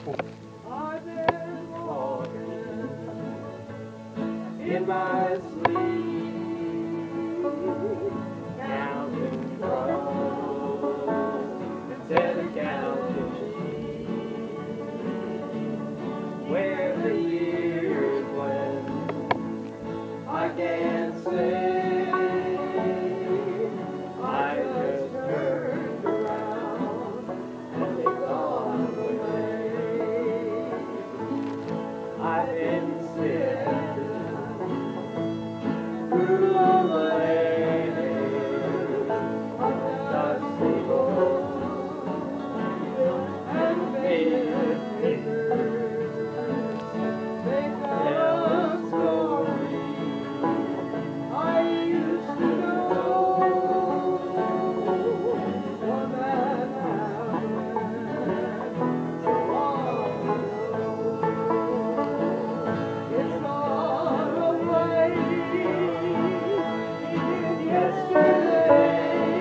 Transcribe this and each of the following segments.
I've been walking in my sleep, counting crows instead of counting sheep. Where the years went, I can't say. I just turned around and they gone away. I've been sitting through the lanes of the dusty road and faded papers. They tell a story I used to know. One that happened so long ago. It's gone away in yesterday,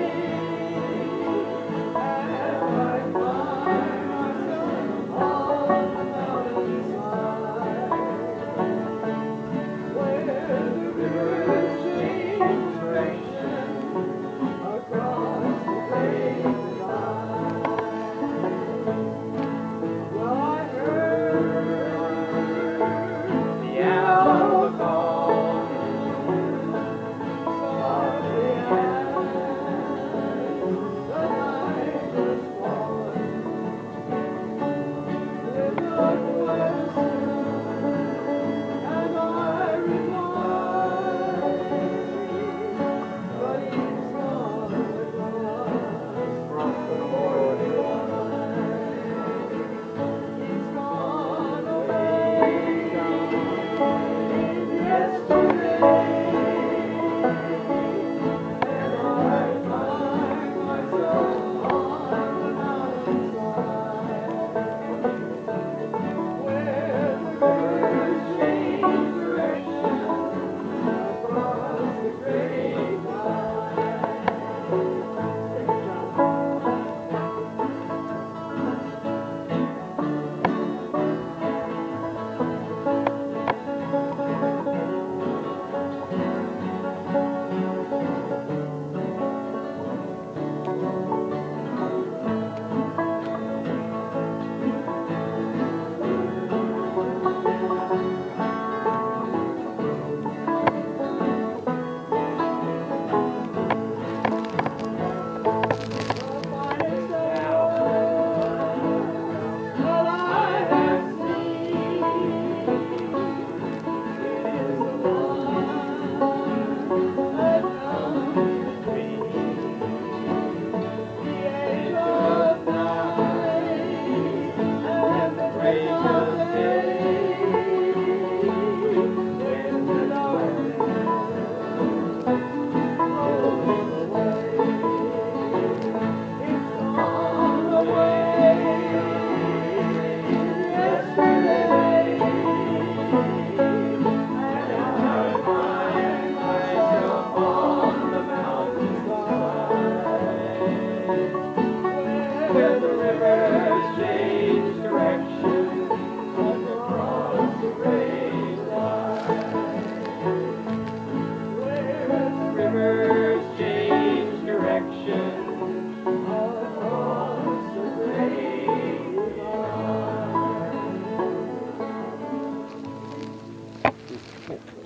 and I find myself on the mountainside, where the rivers change direction across the great divide. Well, I heard the owl calling softly as the night was falling. With a question, and I replied, but he's gone with us from the morning light. He's gone away in yesterday, and I find myself on the mountainside, where the rivers change direction across the great where the rivers change direction across the great divide. Where the rivers change direction across the great divide.